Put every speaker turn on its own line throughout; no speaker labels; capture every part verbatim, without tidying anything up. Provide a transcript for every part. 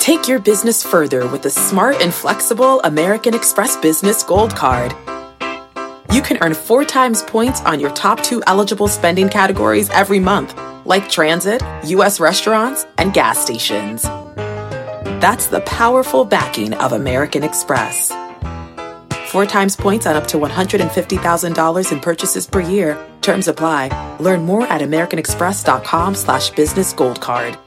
Take your business further with the smart and flexible American Express Business Gold Card. You can earn four times points on your top two eligible spending categories every month, like transit, U S restaurants, and gas stations. That's the powerful backing of American Express. Four times points on up to one hundred fifty thousand dollars in purchases per year. Terms apply. Learn more at americanexpress.com slash business gold card.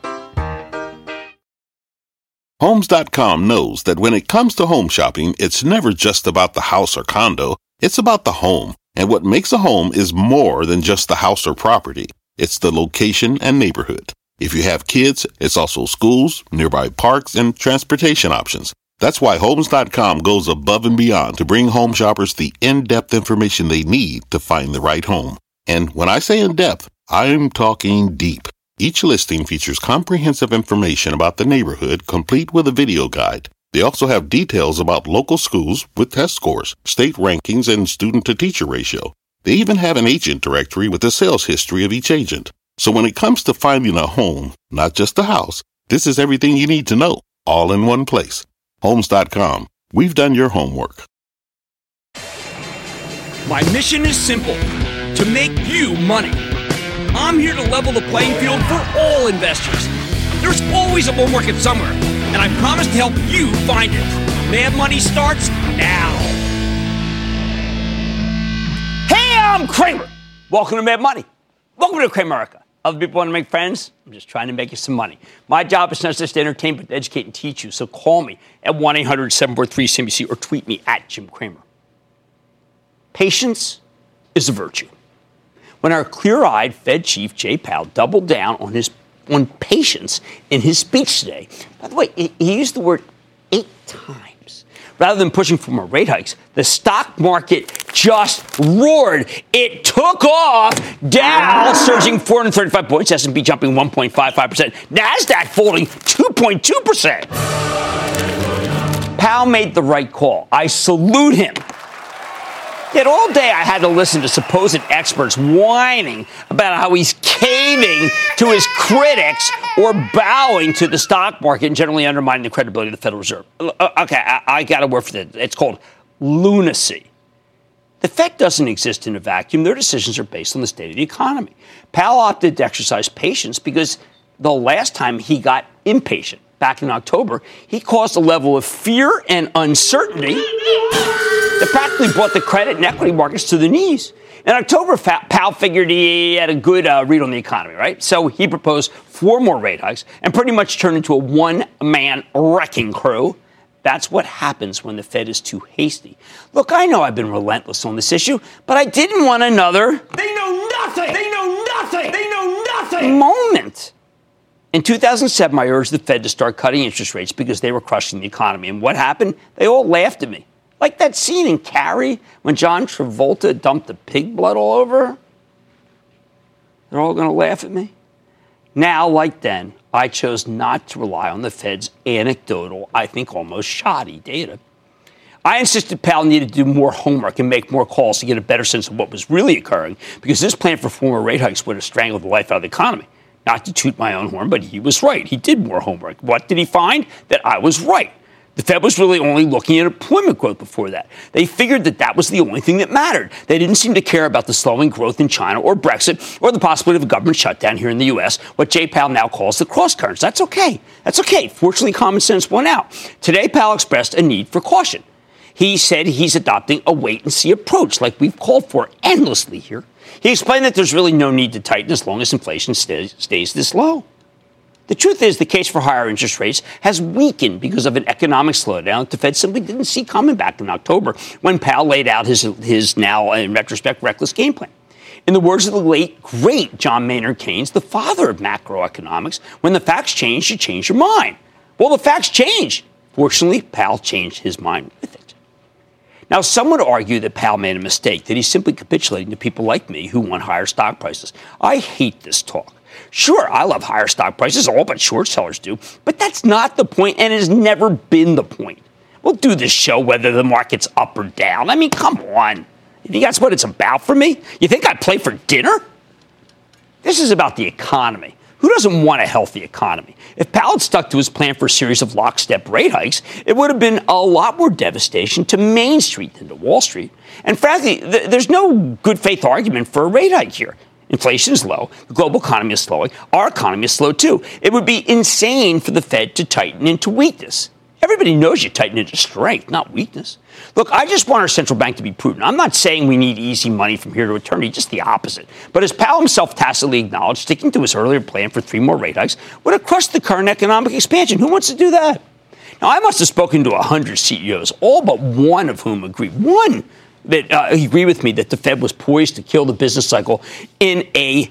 Homes dot com knows that when it comes to home shopping, it's never just about the house or condo. It's about the home. And what makes a home is more than just the house or property. It's the location and neighborhood. If you have kids, it's also schools, nearby parks, and transportation options. That's why Homes dot com goes above and beyond to bring home shoppers the in-depth information they need to find the right home. And when I say in-depth, I'm talking deep. Each listing features comprehensive information about the neighborhood, complete with a video guide. They also have details about local schools with test scores, state rankings, and student-to-teacher ratio. They even have an agent directory with the sales history of each agent. So when it comes to finding a home, not just a house, this is everything you need to know, all in one place. Homes dot com. We've done your homework.
My mission is simple: to make you money. I'm here to level the playing field for all investors. There's always a bull market somewhere, and I promise to help you find it. Mad Money starts now. Hey, I'm Cramer. Welcome to Mad Money. Welcome to Cramerica. Other people want to make friends? I'm just trying to make you some money. My job is not just to entertain, but to educate and teach you. So call me at one eight hundred seven four three C B C or tweet me at Jim Cramer. Patience is a virtue. When our clear-eyed Fed chief, Jay Powell, doubled down on his on patience in his speech today. By the way, he used the word eight times. Rather than pushing for more rate hikes, the stock market just roared. It took off. Dow surging four hundred thirty-five points, S and P jumping one point five five percent, NASDAQ folding two point two percent. Powell made the right call. I salute him. Yet all day I had to listen to supposed experts whining about how he's caving to his critics or bowing to the stock market and generally undermining the credibility of the Federal Reserve. Okay, I, I got a word for that. It's called lunacy. The Fed doesn't exist in a vacuum. Their decisions are based on the state of the economy. Powell opted to exercise patience because the last time he got impatient, back in October, he caused a level of fear and uncertainty that practically brought the credit and equity markets to the knees. In October, Powell figured he had a good uh, read on the economy, right? So he proposed four more rate hikes and pretty much turned into a one-man wrecking crew. That's what happens when the Fed is too hasty. Look, I know I've been relentless on this issue, but I didn't want another...
They know nothing! They know nothing! They know nothing!
...moment. In two thousand seven, I urged the Fed to start cutting interest rates because they were crushing the economy. And what happened? They all laughed at me. Like that scene in Carrie when John Travolta dumped the pig blood all over her. They're all going to laugh at me. Now, like then, I chose not to rely on the Fed's anecdotal, I think almost shoddy data. I insisted Powell needed to do more homework and make more calls to get a better sense of what was really occurring because this plan for four more rate hikes would have strangled the life out of the economy. Not to toot my own horn, but he was right. He did more homework. What did he find? That I was right. The Fed was really only looking at employment growth before that. They figured that that was the only thing that mattered. They didn't seem to care about the slowing growth in China or Brexit or the possibility of a government shutdown here in the U S, what Jay Powell now calls the cross currents. That's okay. That's okay. Fortunately, common sense won out. Today, Powell expressed a need for caution. He said he's adopting a wait-and-see approach like we've called for endlessly here. He explained that there's really no need to tighten as long as inflation stays, stays this low. The truth is the case for higher interest rates has weakened because of an economic slowdown that the Fed simply didn't see coming back in October when Powell laid out his, his now, in retrospect, reckless game plan. In the words of the late, great John Maynard Keynes, the father of macroeconomics, when the facts change, you change your mind. Well, the facts changed. Fortunately, Powell changed his mind with it. Now, some would argue that Powell made a mistake, that he's simply capitulating to people like me who want higher stock prices. I hate this talk. Sure, I love higher stock prices, all but short sellers do, but that's not the point, and it has never been the point. We'll do this show whether the market's up or down. I mean, come on. You think that's what it's about for me? You think I play for dinner? This is about the economy. Who doesn't want a healthy economy? If Powell had stuck to his plan for a series of lockstep rate hikes, it would have been a lot more devastation to Main Street than to Wall Street. And frankly, th- there's no good faith argument for a rate hike here. Inflation is low. The global economy is slowing. Our economy is slow, too. It would be insane for the Fed to tighten into weakness. Everybody knows you tighten into strength, not weakness. Look, I just want our central bank to be prudent. I'm not saying we need easy money from here to eternity, just the opposite. But as Powell himself tacitly acknowledged, sticking to his earlier plan for three more rate hikes would have crushed the current economic expansion. Who wants to do that? Now, I must have spoken to one hundred C E Os, all but one of whom agreed. One that uh, agreed with me that the Fed was poised to kill the business cycle in a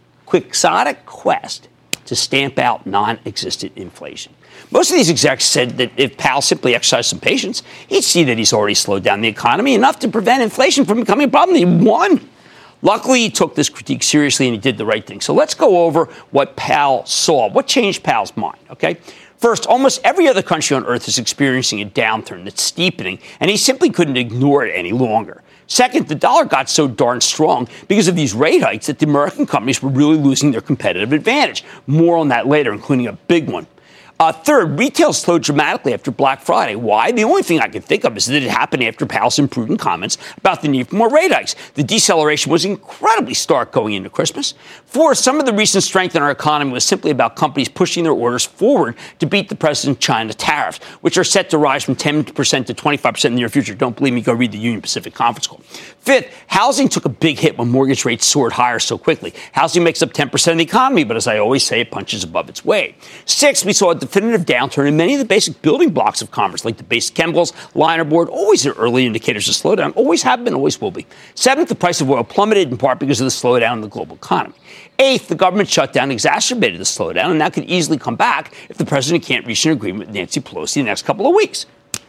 quixotic quest to stamp out non-existent inflation. Most of these execs said that if Powell simply exercised some patience, he'd see that he's already slowed down the economy enough to prevent inflation from becoming a problem. He won. Luckily, he took this critique seriously and he did the right thing. So let's go over what Powell saw. What changed Powell's mind, okay? First, almost every other country on earth is experiencing a downturn that's steepening, and he simply couldn't ignore it any longer. Second, the dollar got so darn strong because of these rate hikes that the American companies were really losing their competitive advantage. More on that later, including a big one. Uh, third, retail slowed dramatically after Black Friday. Why? The only thing I can think of is that it happened after Powell's imprudent comments about the need for more rate hikes. The deceleration was incredibly stark going into Christmas. Fourth, some of the recent strength in our economy was simply about companies pushing their orders forward to beat the President China tariffs, which are set to rise from ten percent to twenty-five percent in the near future. Don't believe me? Go read the Union Pacific conference call. Fifth, housing took a big hit when mortgage rates soared higher so quickly. Housing makes up ten percent of the economy, but as I always say, it punches above its weight. Sixth, we saw a definitive downturn in many of the basic building blocks of commerce, like the basic chemicals, linerboard, always are early indicators of slowdown, always have been, always will be. Seventh, the price of oil plummeted in part because of the slowdown in the global economy. Eighth, the government shutdown exacerbated the slowdown, and that could easily come back if the president can't reach an agreement with Nancy Pelosi in the next couple of weeks.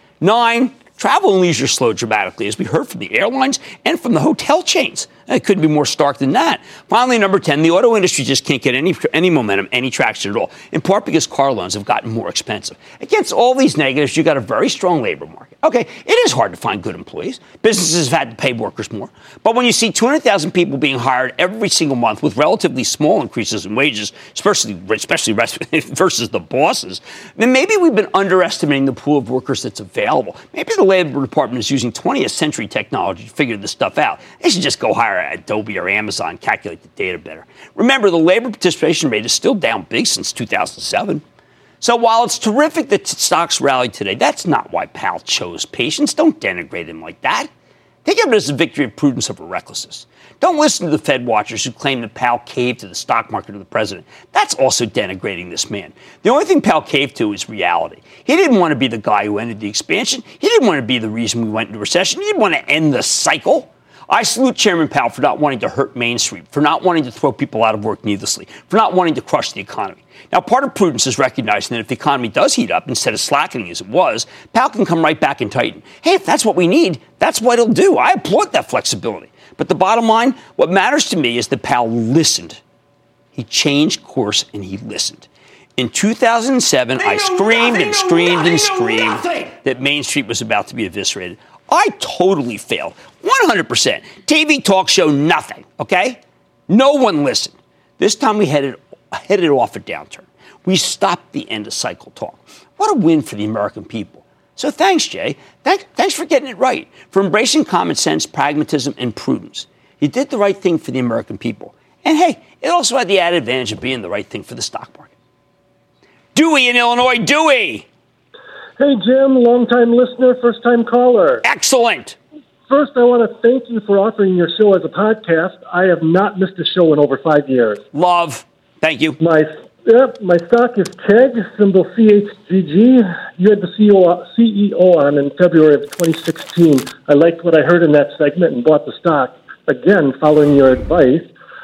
Nine, travel and leisure slowed dramatically, as we heard from the airlines and from the hotel chains. It couldn't be more stark than that. Finally, number ten, the auto industry just can't get any any momentum, any traction at all, in part because car loans have gotten more expensive. Against all these negatives, you've got a very strong labor market. Okay, it is hard to find good employees. Businesses have had to pay workers more. But when you see two hundred thousand people being hired every single month with relatively small increases in wages, especially, especially versus the bosses, then maybe we've been underestimating the pool of workers that's available. Maybe the Labor Department is using twentieth century technology to figure this stuff out. They should just go hire Adobe or Amazon, calculate the data better. Remember, the labor participation rate is still down big since two thousand seven. So while it's terrific that stocks rallied today, that's not why Powell chose patience. Don't denigrate him like that. Think of it as a victory of prudence over recklessness. Don't listen to the Fed watchers who claim that Powell caved to the stock market or the president. That's also denigrating this man. The only thing Powell caved to is reality. He didn't want to be the guy who ended the expansion. He didn't want to be the reason we went into recession. He didn't want to end the cycle. I salute Chairman Powell for not wanting to hurt Main Street, for not wanting to throw people out of work needlessly, for not wanting to crush the economy. Now, part of prudence is recognizing that if the economy does heat up instead of slackening as it was, Powell can come right back and tighten. Hey, if that's what we need, that's what he'll do. I applaud that flexibility. But the bottom line, what matters to me is that Powell listened. He changed course and he listened. In two thousand seven, I screamed and screamed and screamed that Main Street was about to be eviscerated. I totally failed. one hundred percent. T V talk show, nothing, okay? No one listened. This time we headed, headed off a downturn. We stopped the end of cycle talk. What a win for the American people. So thanks, Jay. Thanks, thanks for getting it right, for embracing common sense, pragmatism, and prudence. You did the right thing for the American people. And hey, it also had the added advantage of being the right thing for the stock market. Dewey in Illinois. Dewey!
Hey, Jim, long-time listener, first-time caller.
Excellent.
First, I want to thank you for offering your show as a podcast. I have not missed a show in over five years.
Love. Thank you.
My yep, my stock is K E G, symbol C H G G. You had the C E O on in February of twenty sixteen. I liked what I heard in that segment and bought the stock. Again, following your advice,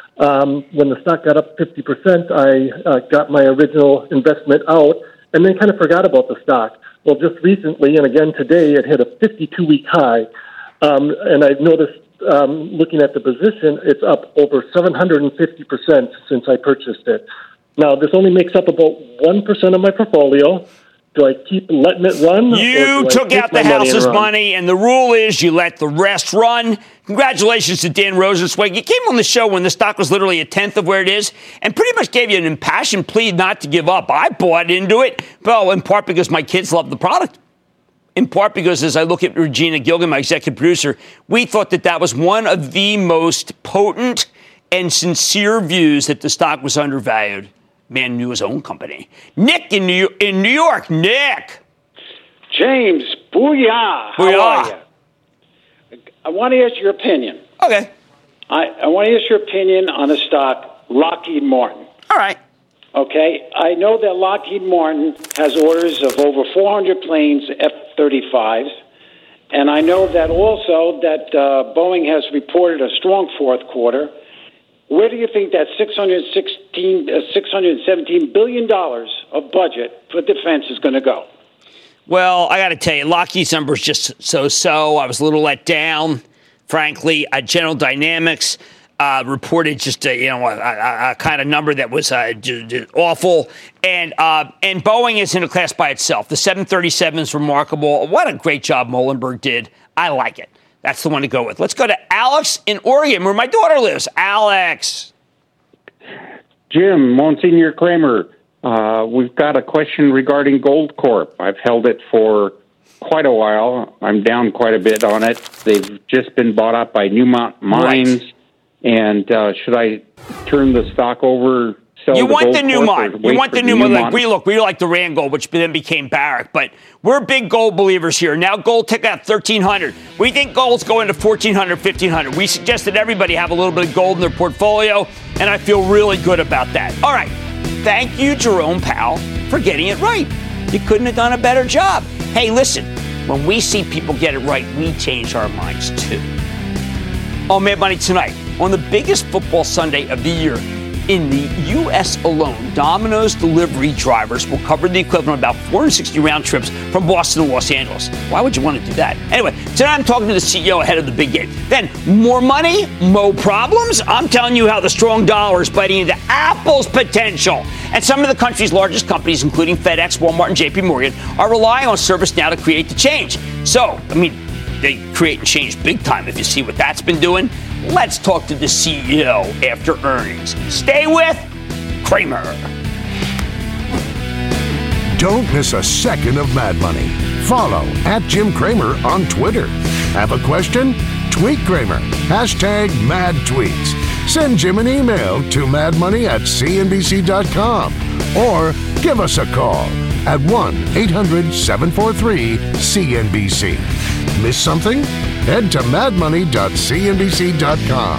um, when the stock got up fifty percent, I uh, got my original investment out and then kind of forgot about the stock. Well, just recently, and again today, it hit a fifty-two-week high. Um, and I've noticed, um, looking at the position, it's up over seven hundred fifty percent since I purchased it. Now, this only makes up about one percent of my portfolio. Do I keep letting it run?
You took out the house's money, and the rule is you let the rest run. Congratulations to Dan Rosensweig. You came on the show when the stock was literally a tenth of where it is and pretty much gave you an impassioned plea not to give up. I bought into it, well, in part because my kids love the product. In part because as I look at Regina Gilgan, my executive producer, we thought that that was one of the most potent and sincere views that the stock was undervalued. Man knew his own company. Nick in New, in New York. Nick.
James, booyah. How
Booyah.
are you? I want to ask your opinion.
Okay.
I, I want to ask your opinion on the stock Lockheed Martin.
All right.
Okay. I know that Lockheed Martin has orders of over four hundred planes, F thirty-fives. And I know that also that uh, Boeing has reported a strong fourth quarter. Where do you think that six hundred sixteen, uh, six hundred seventeen billion dollars of budget for defense is going to go?
Well, I got to tell you, Lockheed's numbers just so-so. I was a little let down, frankly. Uh, General Dynamics uh, reported just a, you know, a, a, a kind of number that was uh, d- d- awful. And uh, and Boeing is in a class by itself. The seven thirty-seven is remarkable. What a great job Moelenberg did. I like it. That's the one to go with. Let's go to Alex in Oregon, where my daughter lives. Alex.
Jim, Monsignor Kramer, uh, we've got a question regarding Gold Corp. I've held it for quite a while. I'm down quite a bit on it. They've just been bought up by Newmont Mines. Right. And uh, should I turn the stock over?
You want the Newmont. You want the Newmont. Like we look, we like the Randgold, which then became Barrick. But we're big gold believers here. Now gold took out thirteen hundred. We think gold's going to fourteen hundred, fifteen hundred. We suggest that everybody have a little bit of gold in their portfolio, and I feel really good about that. All right. Thank you, Jerome Powell, for getting it right. You couldn't have done a better job. Hey, listen, when we see people get it right, we change our minds too. On Mad Money tonight, on the biggest football Sunday of the year, in the U S alone, Domino's delivery drivers will cover the equivalent of about four hundred sixty round trips from Boston to Los Angeles. Why would you want to do that? Anyway, tonight I'm talking to the C E O ahead of the big game. Then, more money, more problems? I'm telling you how the strong dollar is biting into Apple's potential. And some of the country's largest companies, including FedEx, Walmart, and J P Morgan, are relying on ServiceNow to create the change. So, I mean, they create and change big time if you see what that's been doing. Let's talk to the C E O after earnings. Stay with Kramer.
Don't miss a second of Mad Money. Follow at Jim Kramer on Twitter. Have a question? Tweet Kramer. Hashtag Mad Tweets. Send Jim an email to madmoney at c n b c dot com or give us a call at one eight hundred seven four three C N B C. Miss something? Head to mad money dot c n b c dot com.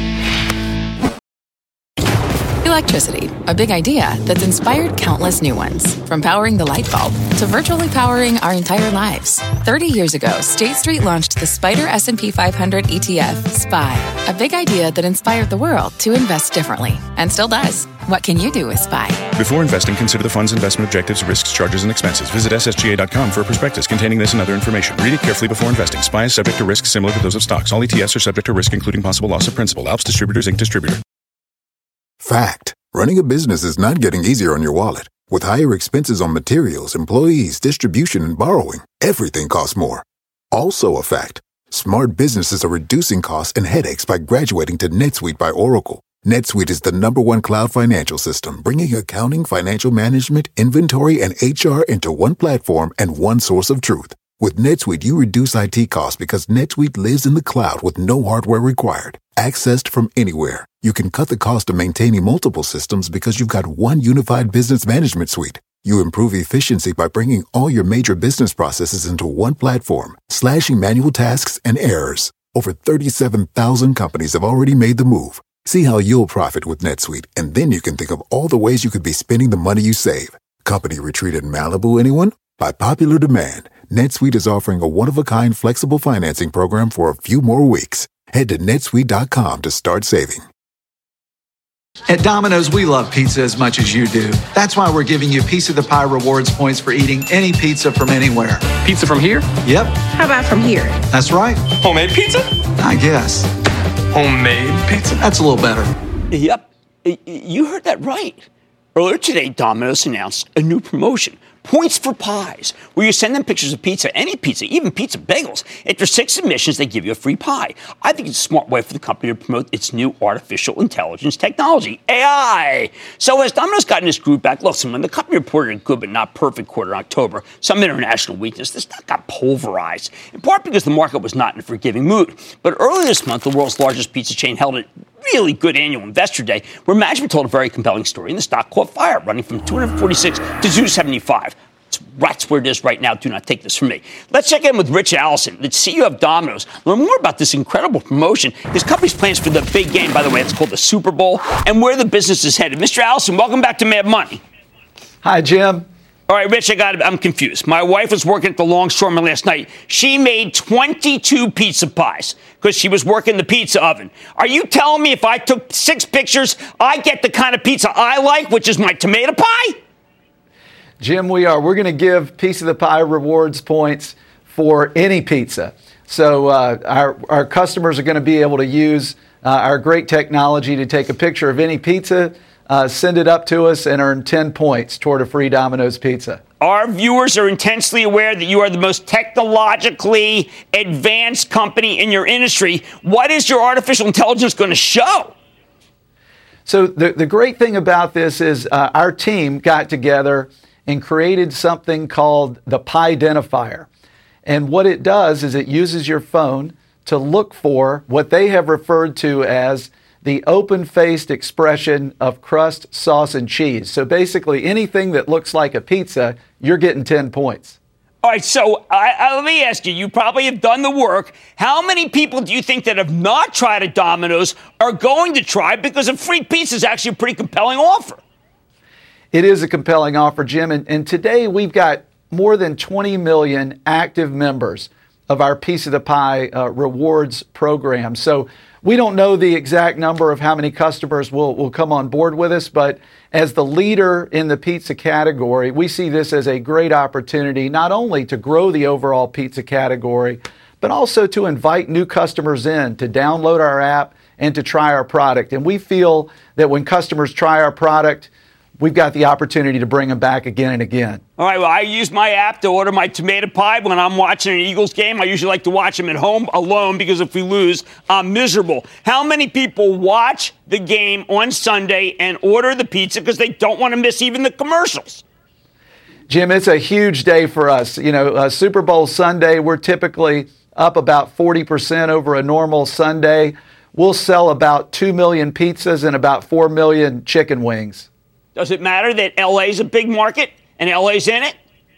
Electricity, a big idea that's inspired countless new ones. From powering the light bulb to virtually powering our entire lives. thirty years ago, State Street launched the Spider S and P five hundred E T F, S P Y, a big idea that inspired the world to invest differently, and still does. What can you do with S P Y?
Before investing, consider the fund's investment objectives, risks, charges, and expenses. Visit s s g a dot com for a prospectus containing this and other information. Read it carefully before investing. S P Y is subject to risks similar to those of stocks. All E T Fs are subject to risk, including possible loss of principal. Alps Distributors, Incorporated. Distributor.
Fact. Running a business is not getting easier on your wallet. With higher expenses on materials, employees, distribution, and borrowing, everything costs more. Also a fact. Smart businesses are reducing costs and headaches by graduating to NetSuite by Oracle. NetSuite is the number one cloud financial system, bringing accounting, financial management, inventory, and H R into one platform and one source of truth. With NetSuite, you reduce I T costs because NetSuite lives in the cloud with no hardware required. Accessed from anywhere. You can cut the cost of maintaining multiple systems because you've got one unified business management suite. You improve efficiency by bringing all your major business processes into one platform, slashing manual tasks and errors. Over thirty-seven thousand companies have already made the move. See how you'll profit with NetSuite, and then you can think of all the ways you could be spending the money you save. Company retreat in Malibu, anyone? By popular demand, NetSuite is offering a one-of-a-kind flexible financing program for a few more weeks. Head to netsuite dot com to start saving.
At Domino's, we love pizza as much as you do. That's why we're giving you Piece of the Pie rewards points for eating any pizza from anywhere.
Pizza from here?
Yep.
How about from here?
That's right.
Homemade pizza?
I guess.
Homemade pizza?
That's a little better.
Yep. You heard that right. Earlier today, Domino's announced a new promotion. Points for Pies, where you send them pictures of pizza, any pizza, even pizza bagels. After six submissions, they give you a free pie. I think it's a smart way for the company to promote its new artificial intelligence technology, A I. So as Domino's gotten its groove back, listen, when the company reported a good but not perfect quarter in October, some international weakness, the stock got pulverized, in part because the market was not in a forgiving mood. But earlier this month, the world's largest pizza chain held a really good annual investor day where management told a very compelling story and the stock caught fire, running from two forty-six to two seventy-five. That's where it is right now. Do not take this from me. Let's check in with Rich Allison, the C E O of Domino's. Learn more about this incredible promotion, his company's plans for the big game, by the way, it's called the Super Bowl, and where the business is headed. Mister Allison, welcome back to Mad Money.
Hi, Jim.
All right, Rich, I got it. I'm confused. My wife was working at the Longshoreman last night. She made twenty-two pizza pies because she was working the pizza oven. Are you telling me if I took six pictures, I get the kind of pizza I like, which is my tomato pie?
Jim, we are. We're going to give Piece of the Pie rewards points for any pizza. So uh, our, our customers are going to be able to use uh, our great technology to take a picture of any pizza, uh, send it up to us, and earn ten points toward a free Domino's pizza.
Our viewers are intensely aware that you are the most technologically advanced company in your industry. What is your artificial intelligence going to show?
So the, the great thing about this is uh, our team got together and created something called the Pie Identifier. And what it does is it uses your phone to look for what they have referred to as the open-faced expression of crust, sauce, and cheese. So basically anything that looks like a pizza, you're getting ten points.
All right, so I, I, let me ask you, you probably have done the work. How many people do you think that have not tried a Domino's are going to try, because a free pizza is actually a pretty compelling offer?
It is a compelling offer, Jim, and, and today we've got more than twenty million active members of our Piece of the Pie uh, rewards program. So we don't know the exact number of how many customers will, will come on board with us, but as the leader in the pizza category, we see this as a great opportunity not only to grow the overall pizza category, but also to invite new customers in to download our app and to try our product. And we feel that when customers try our product, we've got the opportunity to bring them back again and again.
All right, well, I use my app to order my tomato pie when I'm watching an Eagles game. I usually like to watch them at home alone because if we lose, I'm miserable. How many people watch the game on Sunday and order the pizza because they don't want to miss even the commercials?
Jim, it's a huge day for us. You know, uh, Super Bowl Sunday, we're typically up about forty percent over a normal Sunday. We'll sell about two million pizzas and about four million chicken wings.
Does it matter that L A is a big market and L A's in it?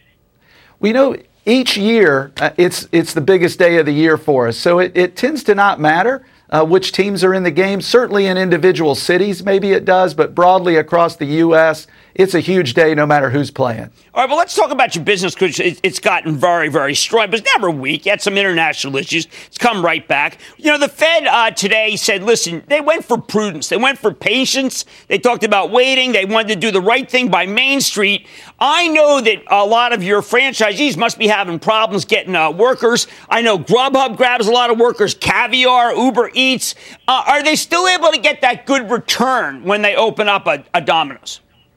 We know each year uh, it's it's the biggest day of the year for us. So it, it tends to not matter uh, which teams are in the game. Certainly in individual cities, maybe it does, but broadly across the U S, it's a huge day no matter who's playing.
All right, well, let's talk about your business, because it's gotten very, very strong. But it's never weak. You had some international issues. It's come right back. You know, the Fed uh, today said, listen, they went for prudence. They went for patience. They talked about waiting. They wanted to do the right thing by Main Street. I know that a lot of your franchisees must be having problems getting uh, workers. I know Grubhub grabs a lot of workers, Caviar, Uber Eats. Uh, are they still able to get that good return when they open up a, a Domino's?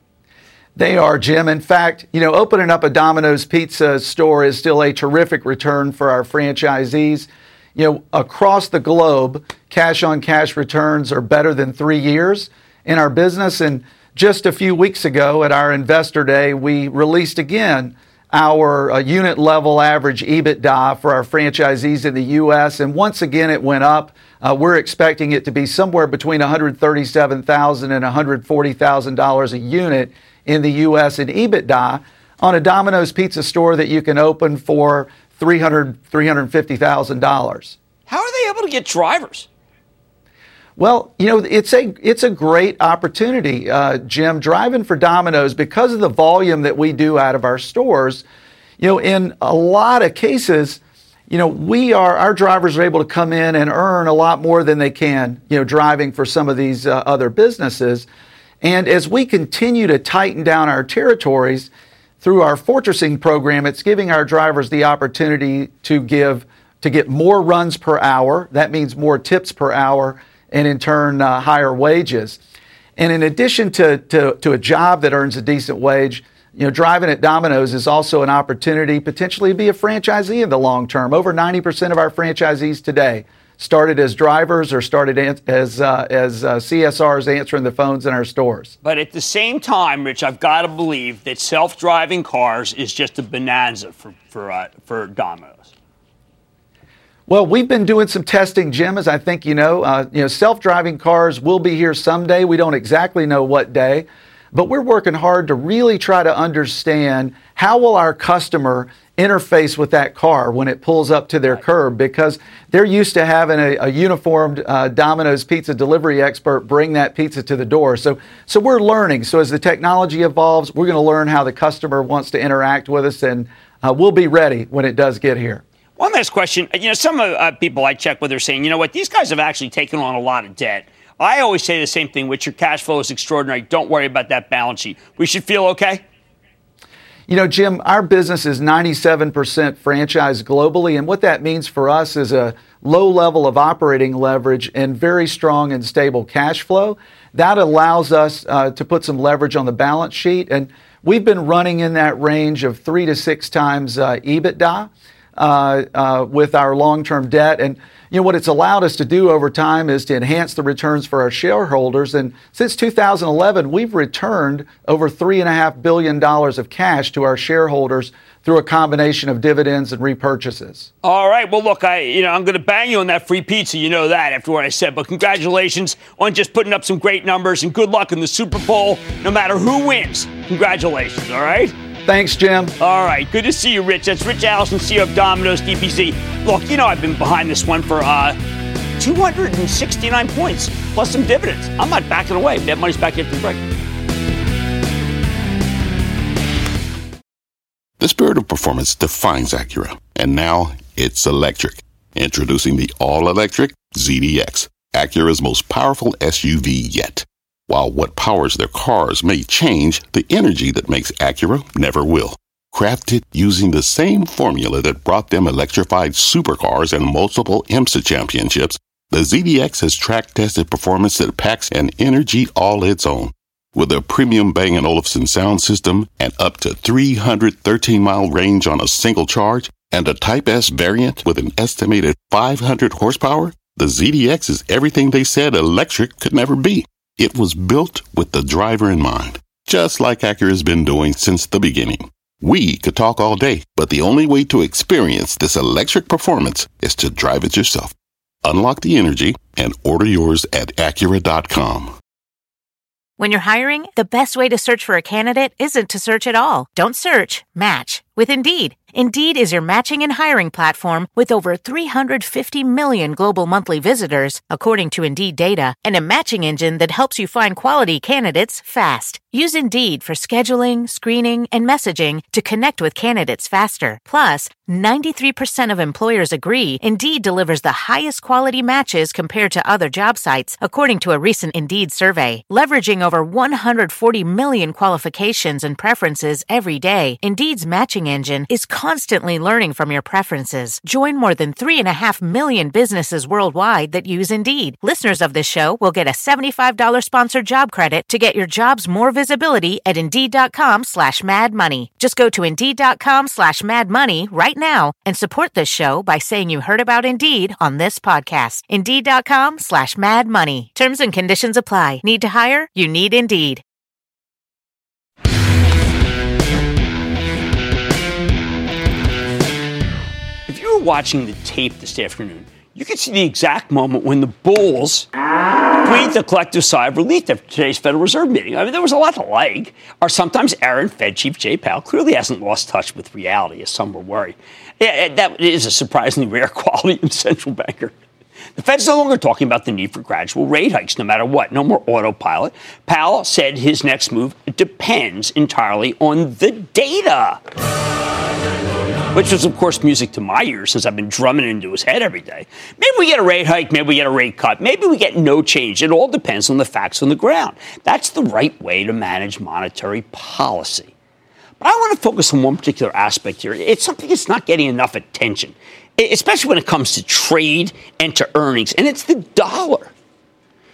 They are, Jim. In fact, you know, opening up a Domino's Pizza store is still a terrific return for our franchisees. You know, across the globe, cash-on-cash returns are better than three years in our business. And just a few weeks ago at our Investor Day, we released again our uh, unit-level average EBITDA for our franchisees in the U S. And once again, it went up. Uh, we're expecting it to be somewhere between one hundred thirty-seven thousand dollars and one hundred forty thousand dollars a unit in the U S in EBITDA on a Domino's Pizza store that you can open for three hundred thousand dollars, three hundred fifty thousand dollars.
How are they able to get drivers?
Well, you know, it's a it's a great opportunity, uh, Jim. Driving for Domino's, because of the volume that we do out of our stores, you know, in a lot of cases, you know, we are our drivers are able to come in and earn a lot more than they can, you know, driving for some of these uh, other businesses. And as we continue to tighten down our territories through our fortressing program, it's giving our drivers the opportunity to give to get more runs per hour. That means more tips per hour, and in turn, uh, higher wages. And in addition to, to, to a job that earns a decent wage, you know, driving at Domino's is also an opportunity potentially to be a franchisee in the long term. Over ninety percent of our franchisees today started as drivers or started as uh, as uh, C S Rs answering the phones in our stores.
But at the same time, Rich, I've got to believe that self-driving cars is just a bonanza for for uh, for Domino's.
Well, we've been doing some testing, Jim, as I think you know. Uh, you know, self-driving cars will be here someday. We don't exactly know what day, but we're working hard to really try to understand how will our customer interface with that car when it pulls up to their curb, because they're used to having a, a uniformed uh, Domino's pizza delivery expert bring that pizza to the door. So, so we're learning. So as the technology evolves, we're going to learn how the customer wants to interact with us, and uh, we'll be ready when it does get here.
One last question. You know, some of uh, people I check with are saying, you know what, these guys have actually taken on a lot of debt. I always say the same thing, which your cash flow is extraordinary. Don't worry about that balance sheet. We should feel okay?
You know, Jim, our business is ninety-seven percent franchised globally, and what that means for us is a low level of operating leverage and very strong and stable cash flow. That allows us uh, to put some leverage on the balance sheet, and we've been running in that range of three to six times uh, EBITDA. Uh, uh, with our long-term debt. And, you know, what it's allowed us to do over time is to enhance the returns for our shareholders. And since two thousand eleven, we've returned over three point five billion dollars of cash to our shareholders through a combination of dividends and repurchases.
All right. Well, look, I, you know, I'm going to bang you on that free pizza. You know that after what I said. But congratulations on just putting up some great numbers, and good luck in the Super Bowl, no matter who wins. Congratulations. All right.
Thanks, Jim.
All right. Good to see you, Rich. That's Rich Allison, C E O of Domino's D P C. Look, you know I've been behind this one for uh, two hundred sixty-nine points, plus some dividends. I'm not backing away. That money's back after the break.
The spirit of performance defines Acura, and now it's electric. Introducing the all-electric Z D X, Acura's most powerful S U V yet. While what powers their cars may change, the energy that makes Acura never will. Crafted using the same formula that brought them electrified supercars and multiple IMSA championships, the Z D X has track-tested performance that packs an energy all its own. With a premium Bang and Olufsen sound system and up to three hundred thirteen mile range on a single charge, and a Type S variant with an estimated five hundred horsepower, the Z D X is everything they said electric could never be. It was built with the driver in mind, just like Acura's been doing since the beginning. We could talk all day, but the only way to experience this electric performance is to drive it yourself. Unlock the energy and order yours at Acura dot com.
When you're hiring, the best way to search for a candidate isn't to search at all. Don't search, match with Indeed. Indeed is your matching and hiring platform with over three hundred fifty million global monthly visitors, according to Indeed data, and a matching engine that helps you find quality candidates fast. Use Indeed for scheduling, screening, and messaging to connect with candidates faster. Plus, ninety-three percent of employers agree Indeed delivers the highest quality matches compared to other job sites, according to a recent Indeed survey. Leveraging over one hundred forty million qualifications and preferences every day, Indeed's matching engine is constantly learning from your preferences. Join more than three and a half million businesses worldwide that use Indeed. Listeners of this show will get a seventy-five dollars sponsored job credit to get your jobs more visibility at Indeed.com slash Mad Money. Just go to Indeed.com slash Mad Money right now and support this show by saying you heard about Indeed on this podcast. Indeed.com slash Mad Money. Terms and conditions apply. Need to hire? You need Indeed.
If you were watching the tape this afternoon, you could see the exact moment when the bulls breathed a collective sigh of relief after today's Federal Reserve meeting. I mean, there was a lot to like. Our sometimes errant Fed Chief Jay Powell clearly hasn't lost touch with reality, as some were worried. Yeah, that is a surprisingly rare quality in a central banker. The Fed's no longer talking about the need for gradual rate hikes, no matter what. No more autopilot. Powell said his next move depends entirely on the data, which was, of course, music to my ears since I've been drumming into his head every day. Maybe we get a rate hike, maybe we get a rate cut, maybe we get no change. It all depends on the facts on the ground. That's the right way to manage monetary policy. But I want to focus on one particular aspect here. It's something that's not getting enough attention, especially when it comes to trade and to earnings, and it's the dollar.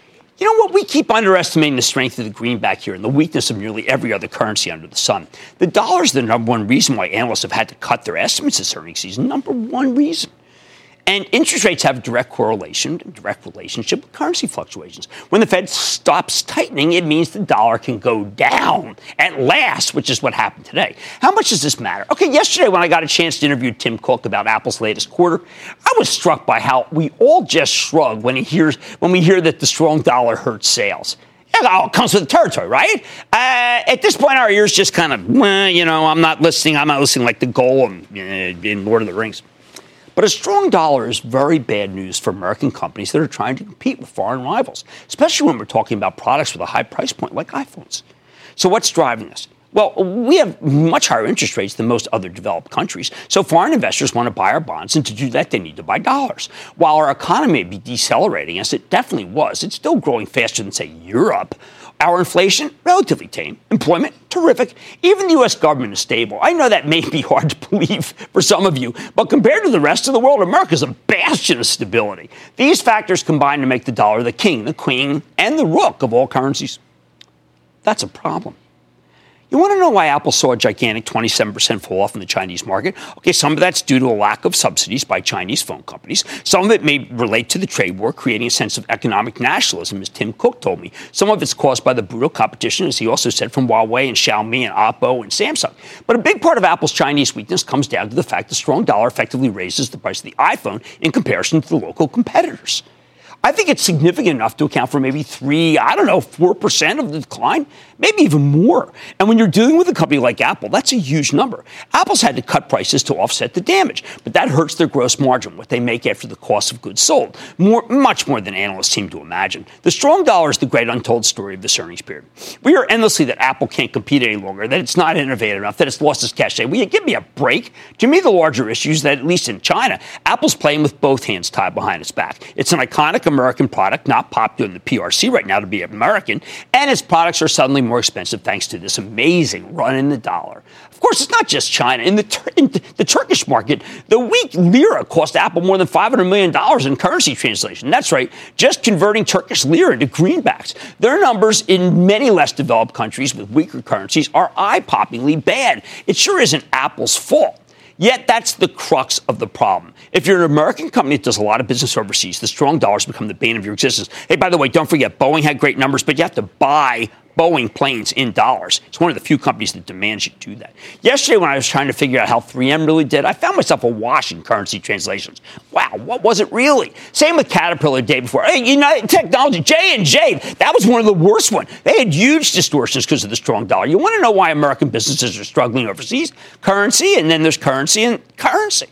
You know what? We keep underestimating the strength of the greenback here and the weakness of nearly every other currency under the sun. The dollar is the number one reason why analysts have had to cut their estimates this earnings season. Number one reason. And interest rates have a direct correlation, direct relationship with currency fluctuations. When the Fed stops tightening, it means the dollar can go down at last, which is what happened today. How much does this matter? Okay, yesterday when I got a chance to interview Tim Cook about Apple's latest quarter, I was struck by how we all just shrug when, he hears, when we hear that the strong dollar hurts sales. Oh, it comes with the territory, right? Uh, at this point, our ears just kind of, well, you know, I'm not listening. I'm not listening like the Golem in, in Lord of the Rings. But a strong dollar is very bad news for American companies that are trying to compete with foreign rivals, especially when we're talking about products with a high price point like iPhones. So what's driving this? Well, we have much higher interest rates than most other developed countries, so foreign investors want to buy our bonds, and to do that, they need to buy dollars. While our economy may be decelerating, as it definitely was, it's still growing faster than, say, Europe. Our inflation, relatively tame. Employment, terrific. Even the U S government is stable. I know that may be hard to believe for some of you, but compared to the rest of the world, America is a bastion of stability. These factors combine to make the dollar the king, the queen, and the rook of all currencies. That's a problem. You want to know why Apple saw a gigantic twenty-seven percent fall off in the Chinese market? Okay, some of that's due to a lack of subsidies by Chinese phone companies. Some of it may relate to the trade war, creating a sense of economic nationalism, as Tim Cook told me. Some of it's caused by the brutal competition, as he also said, from Huawei and Xiaomi and Oppo and Samsung. But a big part of Apple's Chinese weakness comes down to the fact the strong dollar effectively raises the price of the iPhone in comparison to the local competitors. I think it's significant enough to account for maybe three, I don't know, four percent of the decline, maybe even more. And when you're dealing with a company like Apple, that's a huge number. Apple's had to cut prices to offset the damage, but that hurts their gross margin, what they make after the cost of goods sold, more, much more than analysts seem to imagine. The strong dollar is the great untold story of this earnings period. We hear endlessly that Apple can't compete any longer, that it's not innovative enough, that it's lost its cachet. Will you give me a break? To me, the larger issue is that, at least in China, Apple's playing with both hands tied behind its back. It's an iconic American product, not popular in the P R C right now to be American, and its products are suddenly more expensive thanks to this amazing run in the dollar. Of course, it's not just China. In the, Tur- in the Turkish market, the weak lira cost Apple more than five hundred million dollars in currency translation. That's right, just converting Turkish lira into greenbacks. Their numbers in many less developed countries with weaker currencies are eye-poppingly bad. It sure isn't Apple's fault. Yet that's the crux of the problem. If you're an American company that does a lot of business overseas, the strong dollars become the bane of your existence. Hey, by the way, don't forget, Boeing had great numbers, but you have to buy Boeing planes in dollars. It's one of the few companies that demands you do that. Yesterday, when I was trying to figure out how three M really did, I found myself awash in currency translations. Wow, what was it really? Same with Caterpillar the day before. Hey, United Technology, J and J, that was one of the worst ones. They had huge distortions because of the strong dollar. You want to know why American businesses are struggling overseas? Currency, and then there's currency and currency.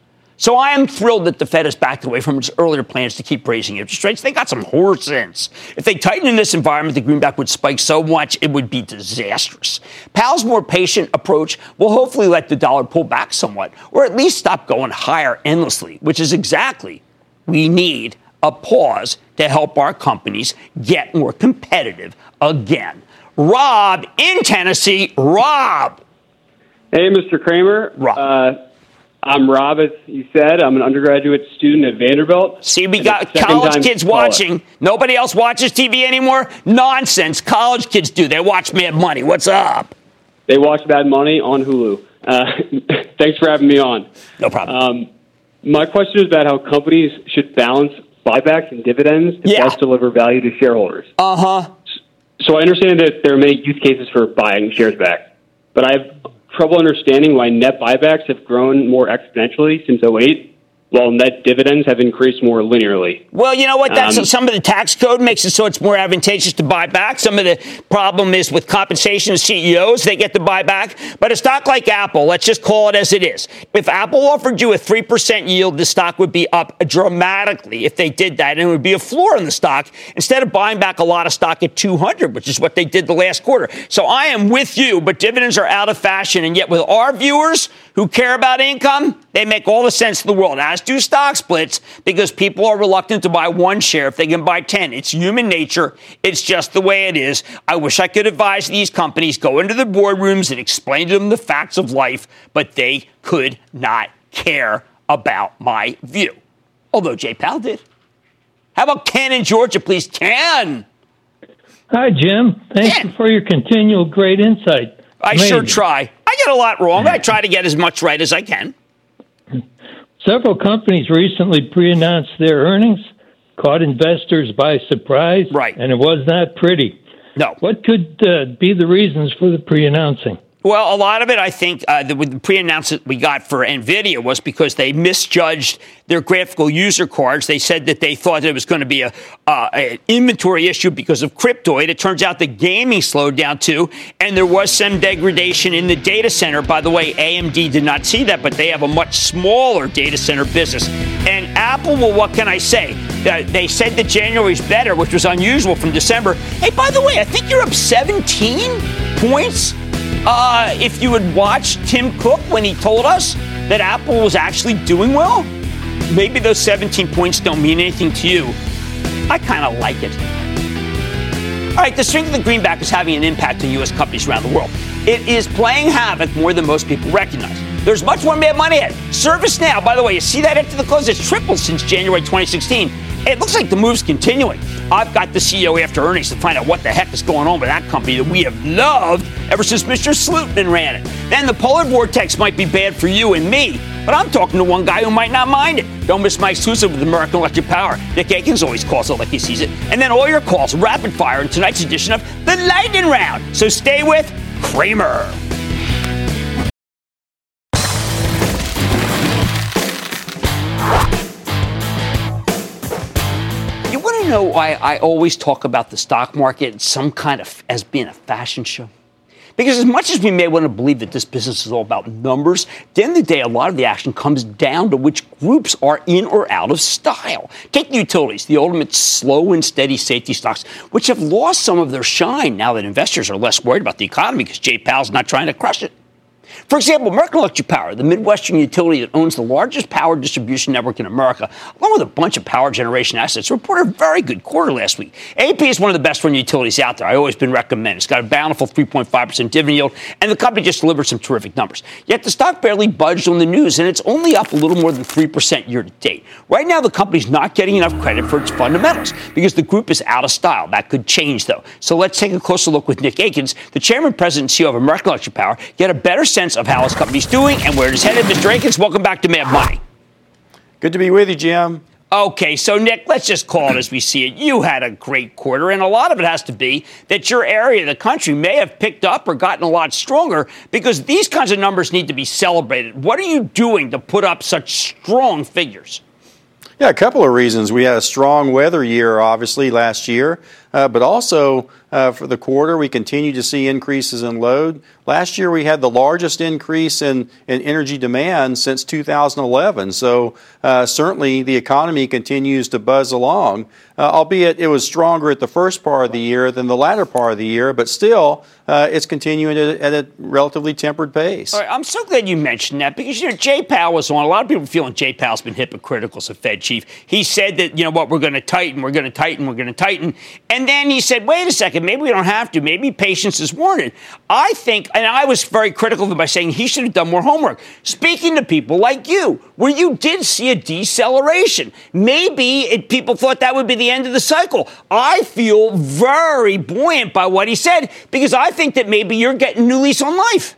So I am thrilled that the Fed has backed away from its earlier plans to keep raising interest rates. They got some horse sense. If they tighten in this environment, the greenback would spike so much it would be disastrous. Powell's more patient approach will hopefully let the dollar pull back somewhat, or at least stop going higher endlessly, which is exactly we need a pause to help our companies get more competitive again. Rob in Tennessee. Rob.
Hey, Mister Cramer.
Rob.
Uh, I'm Rob, as you said. I'm an undergraduate student at Vanderbilt.
See, we got college kids watching. Nobody else watches T V anymore? Nonsense. College kids do. They watch Mad Money. What's up?
They watch Mad Money on Hulu. Uh, thanks for having me on.
No problem.
Um, my question is about how companies should balance buybacks and dividends to
yeah.
best deliver value to shareholders.
Uh-huh.
So I understand that there are many use cases for buying shares back, but I have trouble understanding why net buybacks have grown more exponentially since oh eight, while net dividends have increased more linearly.
Well, you know what? That's
um,
some of the tax code makes it so it's more advantageous to buy back. Some of the problem is with compensation of C E Os. They get to buy back. But a stock like Apple, let's just call it as it is. If Apple offered you a three percent yield, the stock would be up dramatically if they did that. And it would be a floor in the stock instead of buying back a lot of stock at two hundred, which is what they did the last quarter. So I am with you, but dividends are out of fashion. And yet with our viewers who care about income, they make all the sense in the world, as do stock splits, because people are reluctant to buy one share if they can buy ten. It's human nature. It's just the way it is. I wish I could advise these companies, go into the boardrooms and explain to them the facts of life, but they could not care about my view. Although Jay Powell did. How about Ken in Georgia, please? Ken!
Hi, Jim. Thank yeah. you for your continual great insight.
I
Amazing.
sure try. I get a lot wrong. I try to get as much right as I can.
Several companies recently pre-announced their earnings, caught investors by surprise,
right.
and it was not pretty.
No.
What could uh, be the reasons for the pre-announcing?
Well, a lot of it, I think, uh, the, the pre-announcement we got for NVIDIA was because they misjudged their graphical user cards. They said that they thought it was going to be a, uh, an inventory issue because of Cryptoid. It turns out the gaming slowed down, too, and there was some degradation in the data center. By the way, A M D did not see that, but they have a much smaller data center business. And Apple, well, what can I say? Uh, they said that January's better, which was unusual from December. Hey, by the way, I think you're up seventeen points. Uh, if you would watch Tim Cook when he told us that Apple was actually doing well, maybe those seventeen points don't mean anything to you. I kind of like it. All right, the strength of the greenback is having an impact on U S companies around the world. It is playing havoc more than most people recognize. There's much more mad money ahead. ServiceNow, by the way, you see that after the close, it's tripled since January twenty sixteen. It looks like the move's continuing. I've got the C E O after earnings to find out what the heck is going on with that company that we have loved ever since Mister Slutman ran it. Then the polar vortex might be bad for you and me, but I'm talking to one guy who might not mind it. Don't miss my exclusive with American Electric Power. Nick Akins always calls it like he sees it. And then all your calls, rapid fire in tonight's edition of the Lightning Round. So stay with Cramer. You know why I always talk about the stock market some kind of as being a fashion show? Because as much as we may want to believe that this business is all about numbers, at the end of the day, a lot of the action comes down to which groups are in or out of style. Take the utilities, the ultimate slow and steady safety stocks, which have lost some of their shine now that investors are less worried about the economy because Jay Powell's not trying to crush it. For example, American Electric Power, the Midwestern utility that owns the largest power distribution network in America, along with a bunch of power generation assets, reported a very good quarter last week. A P is one of the best-run utilities out there. I've always been recommended. It's got a bountiful three point five percent dividend yield, and the company just delivered some terrific numbers. Yet the stock barely budged on the news, and it's only up a little more than three percent year-to-date. Right now, the company's not getting enough credit for its fundamentals because the group is out of style. That could change, though. So let's take a closer look with Nick Akins, the chairman, president, and C E O of American Electric Power, get a better sense of how his company's doing and where it is headed. Mister Akins, welcome back to Mad Money.
Good to be with you, Jim.
Okay, so Nick, let's just call it as we see it. You had a great quarter, and a lot of it has to be that your area of the country may have picked up or gotten a lot stronger because these kinds of numbers need to be celebrated. What are you doing to put up such strong figures?
Yeah, a couple of reasons. We had a strong weather year, obviously, last year, uh, but also uh, for the quarter, we continue to see increases in load. Last year, we had the largest increase in, in energy demand since two thousand eleven. So uh, certainly the economy continues to buzz along, uh, albeit it was stronger at the first part of the year than the latter part of the year, but still uh, it's continuing at a, at a relatively tempered pace.
All right, I'm so glad you mentioned that because, you know, Jay Powell was on. A lot of people feeling Jay Powell's been hypocritical as a Fed chief. He said that, you know what, we're going to tighten, we're going to tighten, we're going to tighten. And then he said, wait a second, maybe we don't have to. Maybe patience is warranted. I think, and I was very critical of him by saying he should have done more homework. Speaking to people like you, where you did see a deceleration. Maybe it, people thought that would be the end of the cycle. I feel very buoyant by what he said because I think that maybe you're getting a new lease on life.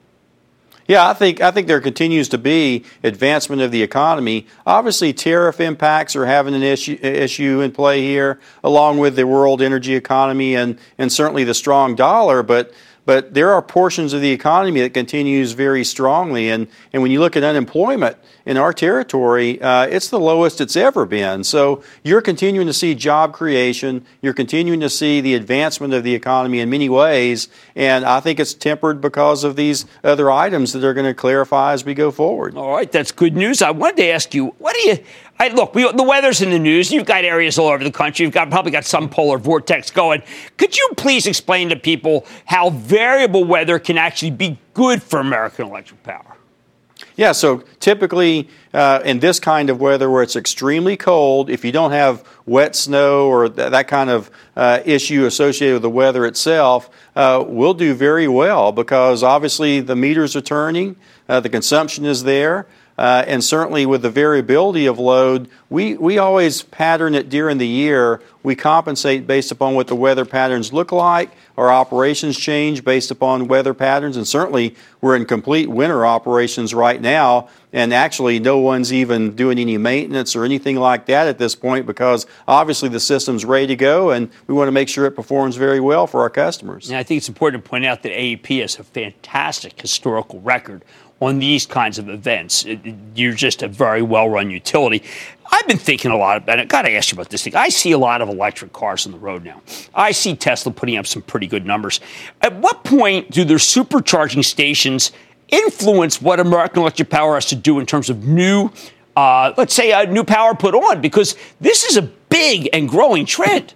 Yeah, I think I think there continues to be advancement of the economy. Obviously, tariff impacts are having an issue issue in play here, along with the world energy economy and, and certainly the strong dollar. But but there are portions of the economy that continues very strongly. And, and when you look at unemployment in our territory, uh, it's the lowest it's ever been. So you're continuing to see job creation. You're continuing to see the advancement of the economy in many ways. And I think it's tempered because of these other items that are going to clarify as we go forward.
All right, that's good news. I wanted to ask you, what do you... I, look, we, the weather's in the news. You've got areas all over the country. You've got probably got some polar vortex going. Could you please explain to people how variable weather can actually be good for American Electric Power?
Yeah, so typically uh, in this kind of weather where it's extremely cold, if you don't have wet snow or th- that kind of uh, issue associated with the weather itself, uh, we'll do very well because obviously the meters are turning. Uh, Uh, the consumption is there. Uh, and certainly with the variability of load, we, we always pattern it during the year. We compensate based upon what the weather patterns look like. Our operations change based upon weather patterns. And certainly we're in complete winter operations right now. And actually no one's even doing any maintenance or anything like that at this point because obviously the system's ready to go and we want to make sure it performs very well for our customers.
And I think it's important to point out that A E P has a fantastic historical record on these kinds of events. It, you're just a very well-run utility. I've been thinking a lot about it. Got to ask you about this thing. I see a lot of electric cars on the road now. I see Tesla putting up some pretty good numbers. At what point do their supercharging stations influence what American Electric Power has to do in terms of new, uh, let's say, uh, new power put on? Because this is a big and growing trend.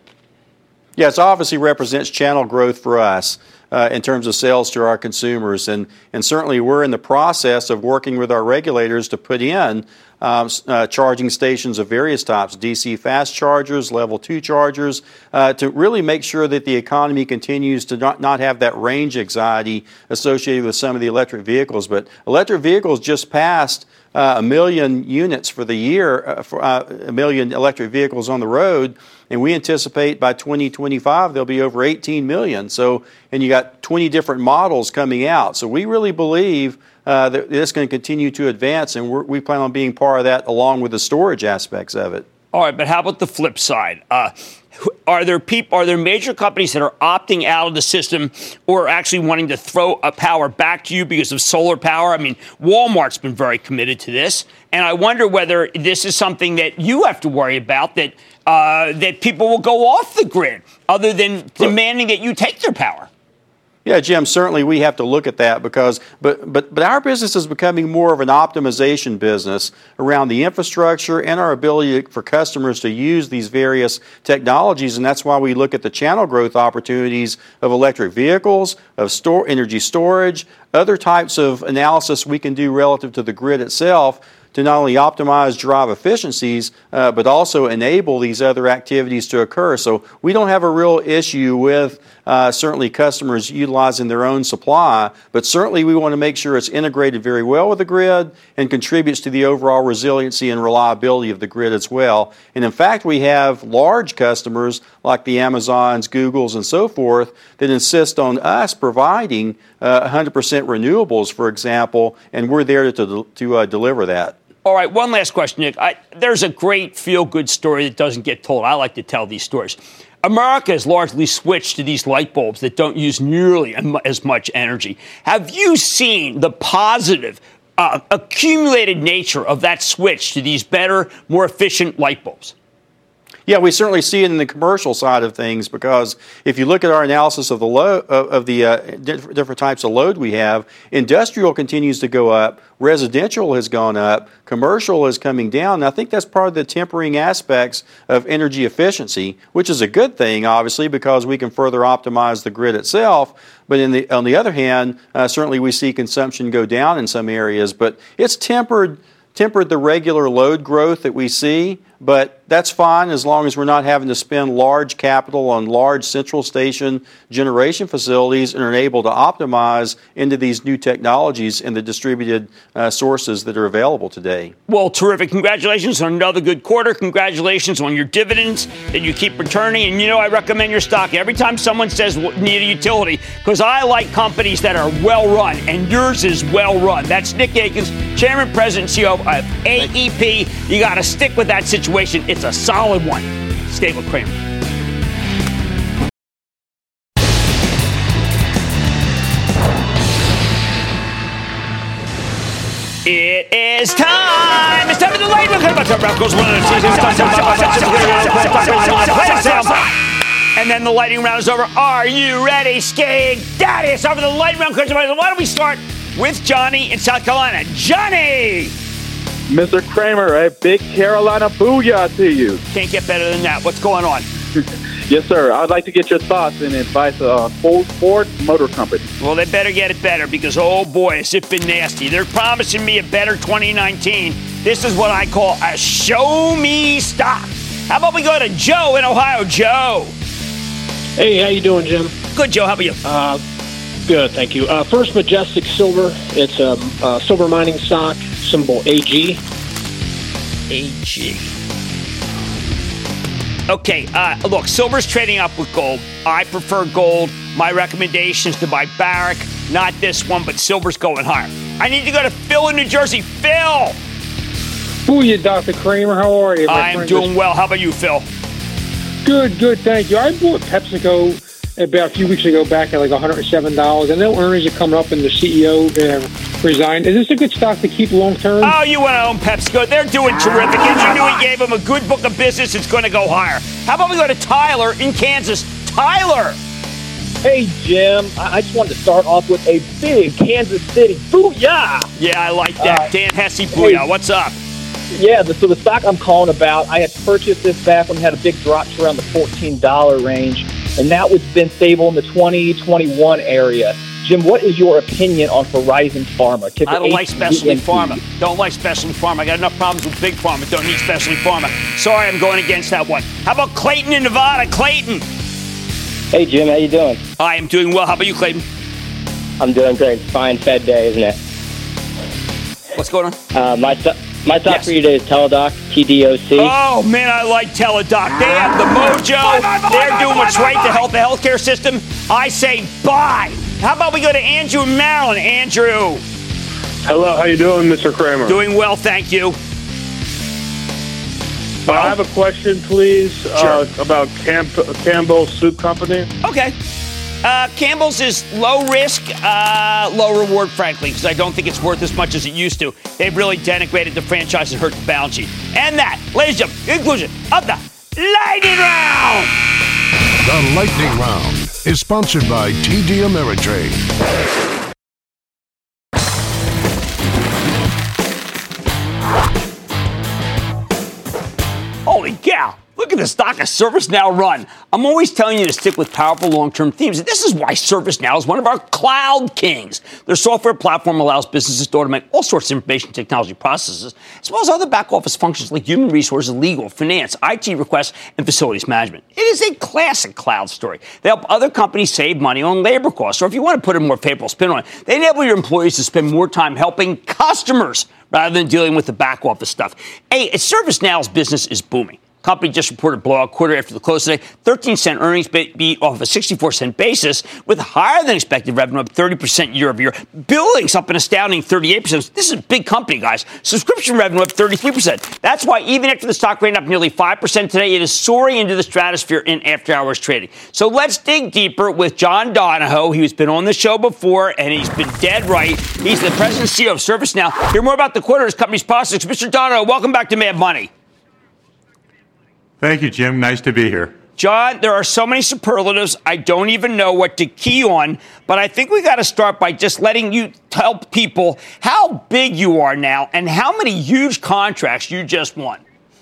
Yes, obviously represents channel growth for us. Uh, in terms of sales to our consumers. And, and certainly we're in the process of working with our regulators to put in um, uh, charging stations of various types, D C fast chargers, level two chargers, uh, to really make sure that the economy continues to not, not have that range anxiety associated with some of the electric vehicles. But electric vehicles just passed uh, a million units for the year, uh, for, uh, a million electric vehicles on the road. And we anticipate by twenty twenty-five, there'll be over eighteen million. So, and you got twenty different models coming out. So we really believe uh, that it's going to continue to advance, and we're, we plan on being part of that along with the storage aspects of it.
All right, but how about the flip side? Uh, are there people? Are there major companies that are opting out of the system or actually wanting to throw a power back to you because of solar power? I mean, Walmart's been very committed to this, and I wonder whether this is something that you have to worry about, that uh, that people will go off the grid other than demanding that you take their power.
Yeah, Jim, certainly we have to look at that because, but, but, but our business is becoming more of an optimization business around the infrastructure and our ability for customers to use these various technologies. And that's why we look at the channel growth opportunities of electric vehicles, of store, energy storage, other types of analysis we can do relative to the grid itself to not only optimize drive efficiencies, uh, but also enable these other activities to occur. So we don't have a real issue with uh, certainly customers utilizing their own supply, but certainly we want to make sure it's integrated very well with the grid and contributes to the overall resiliency and reliability of the grid as well. And in fact, we have large customers like the Amazons, Googles, and so forth that insist on us providing uh, one hundred percent renewables, for example, and we're there to, to uh, deliver that.
All right, one last question, Nick. I, there's a great feel-good story that doesn't get told. I like to tell these stories. America has largely switched to these light bulbs that don't use nearly as much energy. Have you seen the positive, uh, accumulated nature of that switch to these better, more efficient light bulbs?
Yeah, we certainly see it in the commercial side of things because if you look at our analysis of the load of the uh, different types of load we have, industrial continues to go up, residential has gone up, commercial is coming down. And I think that's part of the tempering aspects of energy efficiency, which is a good thing, obviously, because we can further optimize the grid itself. But in the, on the other hand, uh, certainly we see consumption go down in some areas, but it's tempered tempered the regular load growth that we see, but that's fine as long as we're not having to spend large capital on large central station generation facilities and are able to optimize into these new technologies and the distributed uh, sources that are available today.
Well, terrific. Congratulations on another good quarter. Congratulations on your dividends that you keep returning. And, you know, I recommend your stock every time someone says need a utility because I like companies that are well-run, and yours is well-run. That's Nick Akins, Chairman, President, C E O of A E P. You got to stick with that situation. It's a solid one. Stay with Cramer. It is time. It's time for the light round. And then the lightning round is over. Are you ready, Skig Daddy? It's time for the lightning round. Why don't we start with Johnny in South Carolina? Johnny!
Mister Cramer, a big Carolina booyah to you.
Can't get better than that. What's going on?
Yes, sir. I'd like to get your thoughts and advice on Ford Motor Company.
Well, they better get it better because, oh, boy, has it been nasty. They're promising me a better twenty nineteen. This is what I call a show-me stock. How about we go to Joe in Ohio? Joe.
Hey, how you doing, Jim?
Good, Joe. How about you?
Uh, Good, thank you. Uh, First Majestic Silver. It's a, a silver mining stock, symbol A G.
A G. Okay, uh, look, silver's trading up with gold. I prefer gold. My recommendation is to buy Barrick, not this one, but silver's going higher. I need to go to Phil in New Jersey. Phil!
Who are you, Doctor Kramer? How are you?
I am doing well. How about you, Phil?
Good, good, thank you. I bought PepsiCo about a few weeks ago back at like one hundred seven dollars. I know earnings are coming up and the C E O uh, resigned. Is this a good stock to keep long term?
Oh, you want to own PepsiCo. They're doing terrific. And you knew he gave them a good book of business. It's going to go higher. How about we go to Tyler in Kansas? Tyler!
Hey, Jim. I just wanted to start off with a big Kansas City booyah!
Yeah, I like that. Uh, Dan Hesse booyah. Hey, what's up?
Yeah, the, so the stock I'm calling about, I had purchased this back when it had a big drop to around the fourteen dollars range, and now it's been stable in the twenty, twenty-one area. Jim, what is your opinion on Horizon Pharma?
Ticker I don't like specialty pharma. Don't like specialty pharma. I got enough problems with big pharma. Don't need specialty pharma. Sorry, I'm going against that one. How about Clayton in Nevada? Clayton.
Hey, Jim. How you doing?
I am doing well. How about you, Clayton?
I'm doing great. Fine Fed day, isn't it?
What's going on?
Uh, my st- my thought yes. for you today is Teladoc, T D O C.
Oh, man, I like Teladoc. They have the mojo. Buy, buy, buy, They're buy, doing buy, what's buy, right buy. to help the healthcare system. I say buy. How about we go to Andrew in Maryland? Andrew.
Hello, how you doing, Mister Kramer?
Doing well, thank you.
Well, I have a question, please,
sure.
uh, about Camp- Campbell's Soup Company.
Okay. Uh, Campbell's is low risk, uh, low reward, frankly, because I don't think it's worth as much as it used to. They've really denigrated the franchise and hurt the balance sheet. And that, ladies and gentlemen, conclusion of the Lightning Round.
The Lightning Round is sponsored by T D Ameritrade.
Holy cow. Look at the stock of ServiceNow run. I'm always telling you to stick with powerful long-term themes. And this is why ServiceNow is one of our cloud kings. Their software platform allows businesses to automate all sorts of information technology processes, as well as other back-office functions like human resources, legal, finance, I T requests, and facilities management. It is a classic cloud story. They help other companies save money on labor costs. Or if you want to put a more favorable spin on it, they enable your employees to spend more time helping customers rather than dealing with the back-office stuff. Hey, ServiceNow's business is booming. Company just reported blowout quarter after the close today. thirteen cent earnings beat off of a sixty-four cent basis with higher than expected revenue up thirty percent year over year. Billings up an astounding thirty-eight percent. This is a big company, guys. Subscription revenue up thirty-three percent. That's why even after the stock ran up nearly five percent today, it is soaring into the stratosphere in after hours trading. So let's dig deeper with John Donahoe. He's been on the show before and he's been dead right. He's the president and C E O of ServiceNow. Hear more about the quarter, his company's prospects. Mister Donahoe, welcome back to Mad Money.
Thank you, Jim. Nice to be here.
John, there are so many superlatives, I don't even know what to key on, but I think we got to start by just letting you tell people how big you are now and how many huge contracts you just won.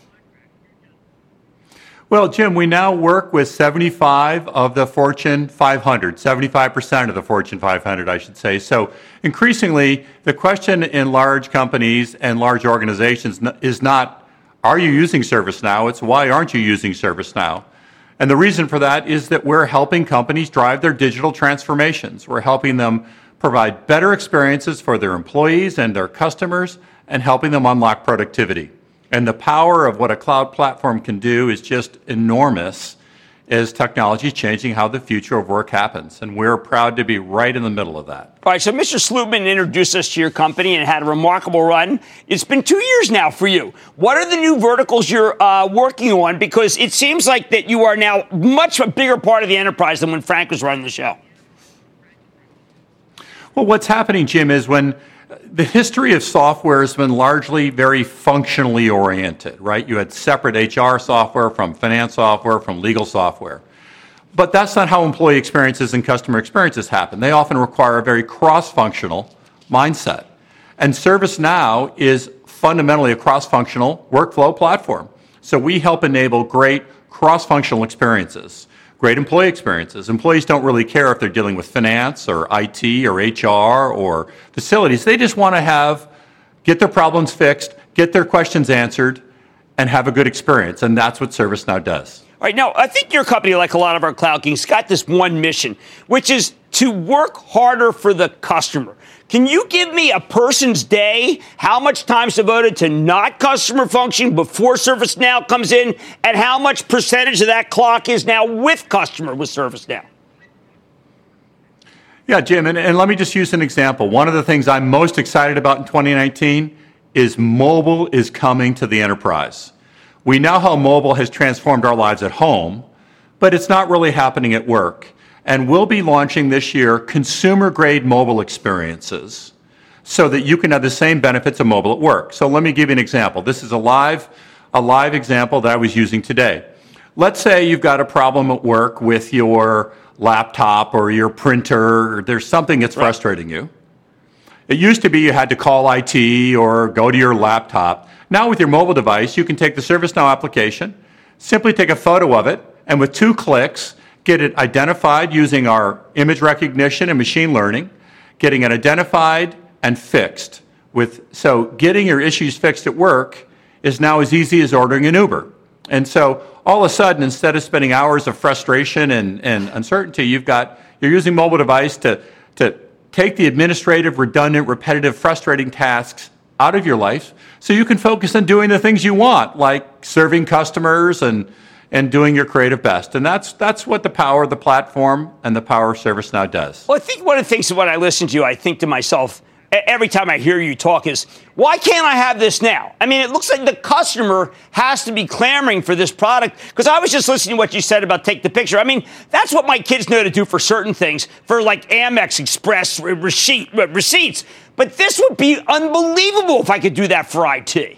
Well, Jim, we now work with seventy-five of the Fortune five hundred, seventy-five percent of the Fortune five hundred, I should say. So increasingly, the question in large companies and large organizations is not, are you using ServiceNow? It's why aren't you using ServiceNow? And the reason for that is that we're helping companies drive their digital transformations. We're helping them provide better experiences for their employees and their customers and helping them unlock productivity. And the power of what a cloud platform can do is just enormous as technology is changing how the future of work happens. And we're proud to be right in the middle of that.
All right, so Mister Slootman introduced us to your company and had a remarkable run. It's been two years now for you. What are the new verticals you're uh, working on? Because it seems like that you are now much a bigger part of the enterprise than when Frank was running the show.
Well, what's happening, Jim, is when the history of software has been largely very functionally oriented, right? You had separate H R software from finance software, from legal software. But that's not how employee experiences and customer experiences happen. They often require a very cross-functional mindset. And ServiceNow is fundamentally a cross-functional workflow platform. So we help enable great cross-functional experiences, great employee experiences. Employees don't really care if they're dealing with finance or I T or H R or facilities. They just want to have, get their problems fixed, get their questions answered, and have a good experience. And that's what ServiceNow does.
All right, now, I think your company, like a lot of our Cloud Kings, got this one mission, which is to work harder for the customer. Can you give me a person's day, how much time's devoted to not customer function before ServiceNow comes in, and how much percentage of that clock is now with customer with ServiceNow?
Yeah, Jim, and, and let me just use an example. One of the things I'm most excited about in twenty nineteen is mobile is coming to the enterprise. We know how mobile has transformed our lives at home, but it's not really happening at work. And we'll be launching this year consumer-grade mobile experiences so that you can have the same benefits of mobile at work. So let me give you an example. This is a live, a live example that I was using today. Let's say you've got a problem at work with your laptop or your printer, or there's something that's frustrating you. It used to be you had to call I T or go to your laptop. Now with your mobile device, you can take the ServiceNow application, simply take a photo of it, and with two clicks, get it identified using our image recognition and machine learning, getting it identified and fixed. With, so getting your issues fixed at work is now as easy as ordering an Uber. And so all of a sudden, instead of spending hours of frustration and, and uncertainty, you've got, you're using mobile device to, to take the administrative, redundant, repetitive, frustrating tasks out of your life so you can focus on doing the things you want, like serving customers and and doing your creative best. And that's that's what the power of the platform and the power of ServiceNow does.
Well, I think one of the things when I listen to you, I think to myself, every time I hear you talk is, why can't I have this now? I mean, it looks like the customer has to be clamoring for this product, because I was just listening to what you said about take the picture. I mean, that's what my kids know to do for certain things, for like Amex Express receipt, receipts. But this would be unbelievable if I could do that for I T.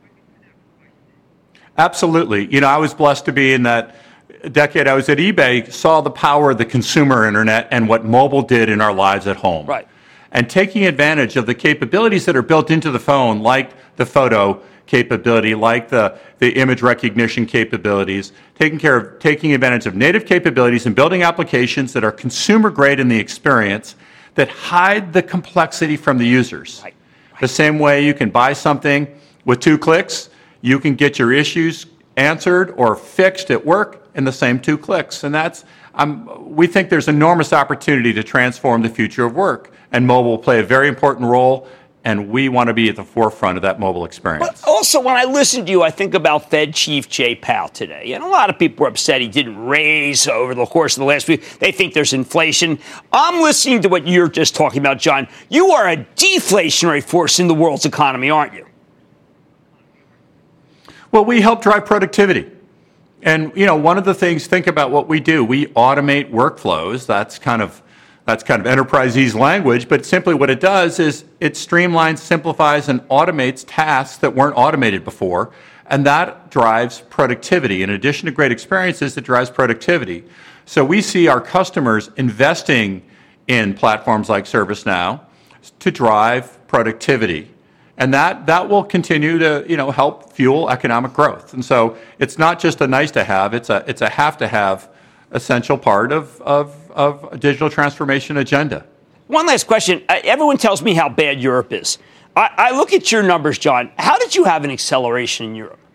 Absolutely. You know, I was blessed to be in that decade I was at eBay, saw the power of the consumer internet and what mobile did in our lives at home.
Right.
And taking advantage of the capabilities that are built into the phone, like the photo capability, like the, the image recognition capabilities, taking care of taking advantage of native capabilities and building applications that are consumer grade in the experience that hide the complexity from the users. Right. Right. The same way you can buy something with two clicks, you can get your issues answered or fixed at work in the same two clicks. And that's, um, we think there's enormous opportunity to transform the future of work. And mobile will play a very important role, and we want to be at the forefront of that mobile experience.
But also, when I listen to you, I think about Fed Chief Jay Powell today. And a lot of people were upset he didn't raise over the course of the last week. They think there's inflation. I'm listening to what you're just talking about, John. You are a deflationary force in the world's economy, aren't you?
Well, we help drive productivity. And, you know, one of the things, think about what we do. We automate workflows. That's kind of that's kind of enterprise-ease language, but simply what it does is it streamlines, simplifies, and automates tasks that weren't automated before, and that drives productivity. In addition to great experiences, it drives productivity. So we see our customers investing in platforms like ServiceNow to drive productivity. And that, that will continue to, you know, help fuel economic growth. And so it's not just a nice to have, it's a it's a have to have essential part of, of, of a digital transformation agenda.
One last question. Uh, everyone tells me how bad Europe is. I, I look at your numbers, John. How did you have an acceleration in Europe?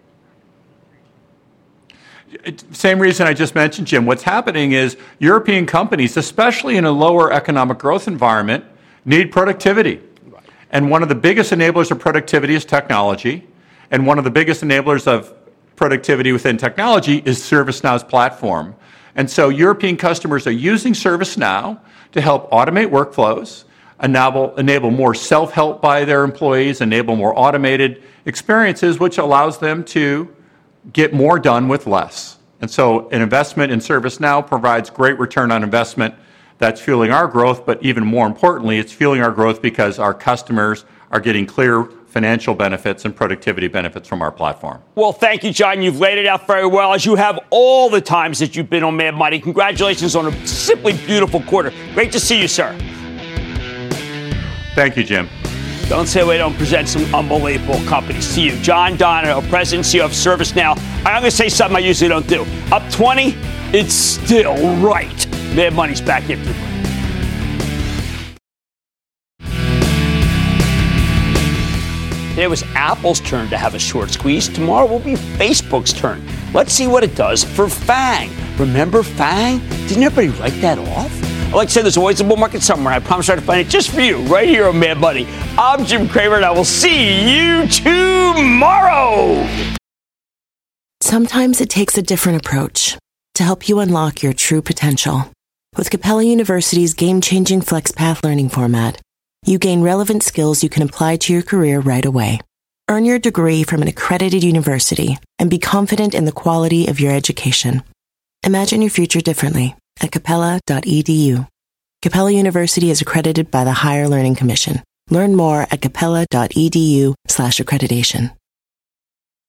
It, same reason I just mentioned, Jim. What's happening is European companies, especially in a lower economic growth environment, need productivity. And one of the biggest enablers of productivity is technology. And one of the biggest enablers of productivity within technology is ServiceNow's platform. And so European customers are using ServiceNow to help automate workflows, enable, enable more self-help by their employees, enable more automated experiences, which allows them to get more done with less. And so an investment in ServiceNow provides great return on investment. That's fueling our growth, but even more importantly, it's fueling our growth because our customers are getting clear financial benefits and productivity benefits from our platform.
Well, thank you, John. You've laid it out very well, as you have all the times that you've been on Mad Money. Congratulations on a simply beautiful quarter. Great to see you, sir.
Thank you, Jim.
Don't say we don't present some unbelievable companies to you. John Donahoe, President and C E O of ServiceNow. I'm going to say something I usually don't do. Up twenty, it's still right. Mad Money's back after the break. Today was Apple's turn to have a short squeeze. Tomorrow will be Facebook's turn. Let's see what it does for FANG. Remember FANG? Didn't everybody write that off? I like to say there's always a bull market somewhere. I promise I'll try to find it just for you right here on Mad Money. I'm Jim Cramer, and I will see you tomorrow.
Sometimes it takes a different approach to help you unlock your true potential. With Capella University's game-changing FlexPath learning format, you gain relevant skills you can apply to your career right away. Earn your degree from an accredited university and be confident in the quality of your education. Imagine your future differently at capella dot e d u. Capella University is accredited by the Higher Learning Commission. Learn more at capella dot e d u slash accreditation.